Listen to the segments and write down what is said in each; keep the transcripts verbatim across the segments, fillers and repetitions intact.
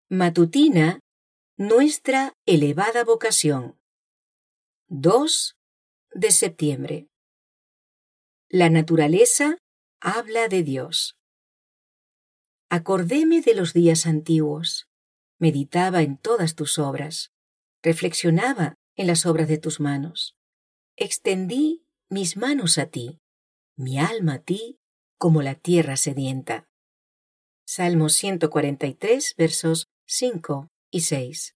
Matutina, nuestra elevada vocación. dos de septiembre. La naturaleza habla de Dios. Acordéme de los días antiguos, meditaba en todas tus obras, reflexionaba en las obras de tus manos. Extendí mis manos a ti, mi alma a ti, como la tierra sedienta. Salmo ciento cuarenta y tres, versos cinco y seis.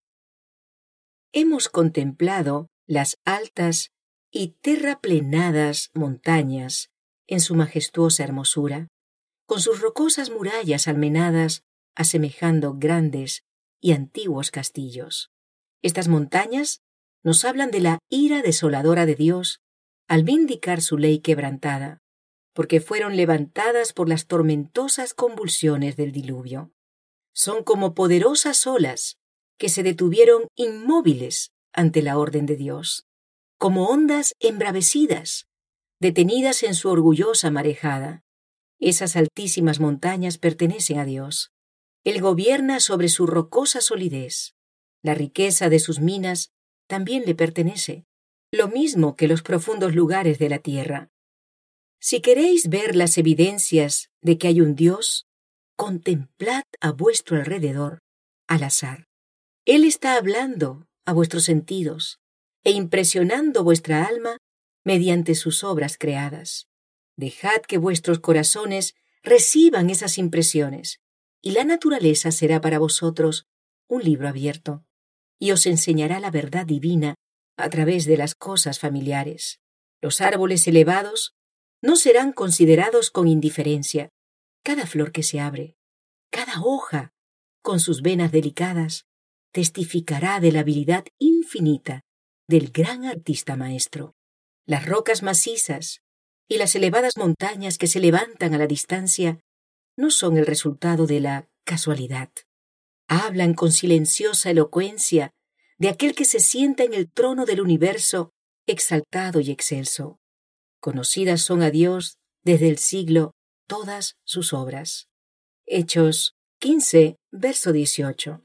Hemos contemplado las altas y terraplenadas montañas en su majestuosa hermosura, con sus rocosas murallas almenadas asemejando grandes y antiguos castillos. Estas montañas nos hablan de la ira desoladora de Dios al vindicar su ley quebrantada, porque fueron levantadas por las tormentosas convulsiones del diluvio. Son como poderosas olas que se detuvieron inmóviles ante la orden de Dios, como ondas embravecidas, detenidas en su orgullosa marejada. Esas altísimas montañas pertenecen a Dios. Él gobierna sobre su rocosa solidez. La riqueza de sus minas también le pertenece, lo mismo que los profundos lugares de la tierra. Si queréis ver las evidencias de que hay un Dios, contemplad a vuestro alrededor, al azar. Él está hablando a vuestros sentidos e impresionando vuestra alma mediante sus obras creadas. Dejad que vuestros corazones reciban esas impresiones, y la naturaleza será para vosotros un libro abierto, y os enseñará la verdad divina a través de las cosas familiares. Los árboles elevados no serán considerados con indiferencia. Cada flor que se abre, cada hoja, con sus venas delicadas, testificará de la habilidad infinita del gran artista maestro. Las rocas macizas y las elevadas montañas que se levantan a la distancia no son el resultado de la casualidad. Hablan con silenciosa elocuencia de aquel que se sienta en el trono del universo, exaltado y excelso. Conocidas son a Dios desde el siglo todas sus obras. Hechos quince, verso dieciocho.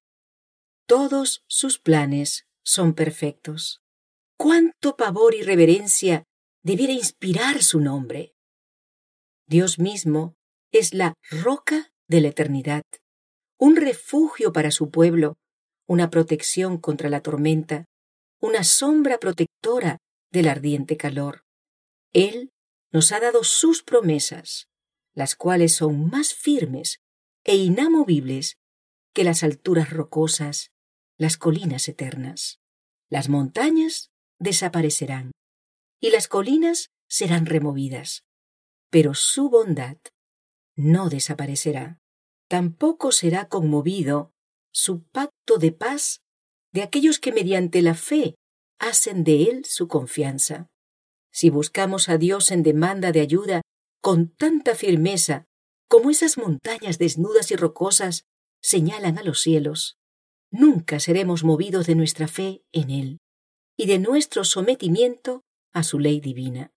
Todos sus planes son perfectos. ¡Cuánto pavor y reverencia debiera inspirar su nombre! Dios mismo es la roca de la eternidad, un refugio para su pueblo, una protección contra la tormenta, una sombra protectora del ardiente calor. Él nos ha dado sus promesas, las cuales son más firmes e inamovibles que las alturas rocosas, las colinas eternas. Las montañas desaparecerán y las colinas serán removidas, pero su bondad no desaparecerá. Tampoco será conmovido su pacto de paz de aquellos que mediante la fe hacen de él su confianza. Si buscamos a Dios en demanda de ayuda con tanta firmeza como esas montañas desnudas y rocosas señalan a los cielos, nunca seremos movidos de nuestra fe en Él y de nuestro sometimiento a su ley divina.